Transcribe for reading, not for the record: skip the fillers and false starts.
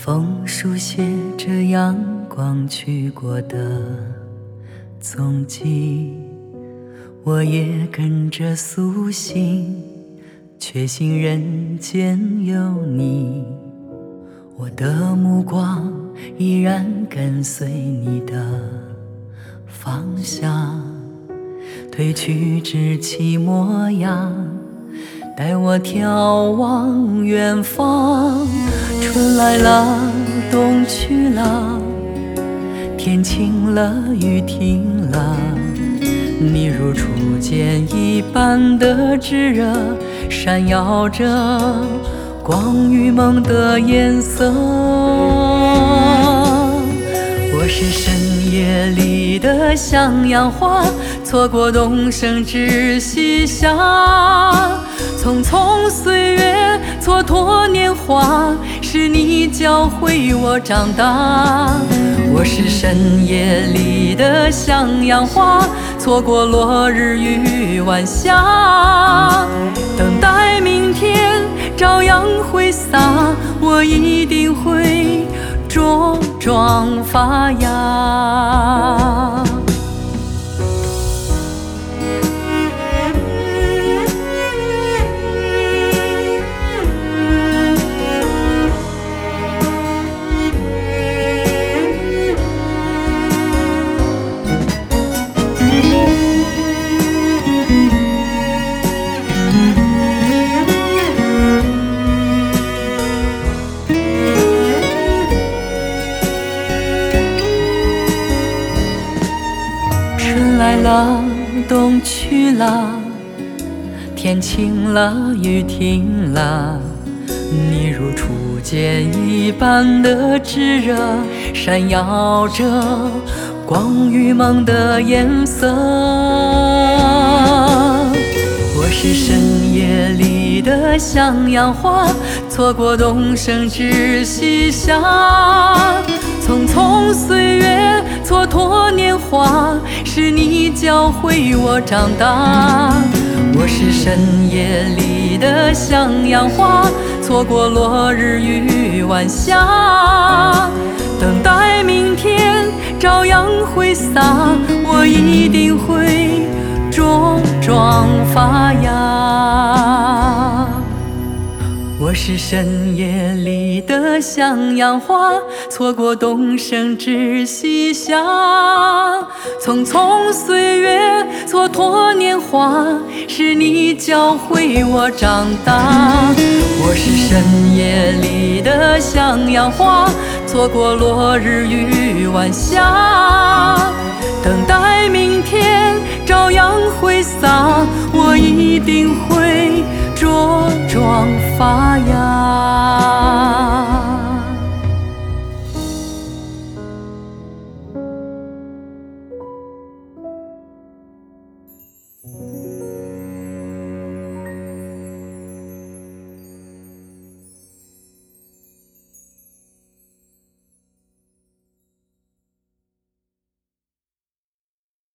风书写着阳光去过的踪迹，我也跟着苏醒，确信人间有你。我的目光依然跟随你的方向，褪去稚气模样，带我眺望远方。春来了，冬去了，天晴了，雨停了，你如初见一般的炙热，闪耀着光与梦的颜色。我是深夜里的向阳花，错过东升只西下。匆匆岁月蹉跎年华，是你教会我长大。我是深夜里的向阳花，错过落日与晚霞。等待明天朝阳挥洒，我一定会茁壮发芽。春来了，冬去了，天晴了，雨停了，你如初见一般的炙热，闪耀着光与梦的颜色。我是深夜里的向阳花，错过东升只西下。匆匆岁月蹉跎年华，是你教会我长大。我是深夜里的向阳花，错过落日与晚霞。等待明天朝阳挥洒，我一定会茁壮发芽。我是深夜里的向阳花，错过东升只西下。匆匆岁月蹉跎年华，是你教会我长大。我是深夜里的向阳花，错过落日与晚霞。等待明天朝阳挥洒，我一定会茁壮发芽。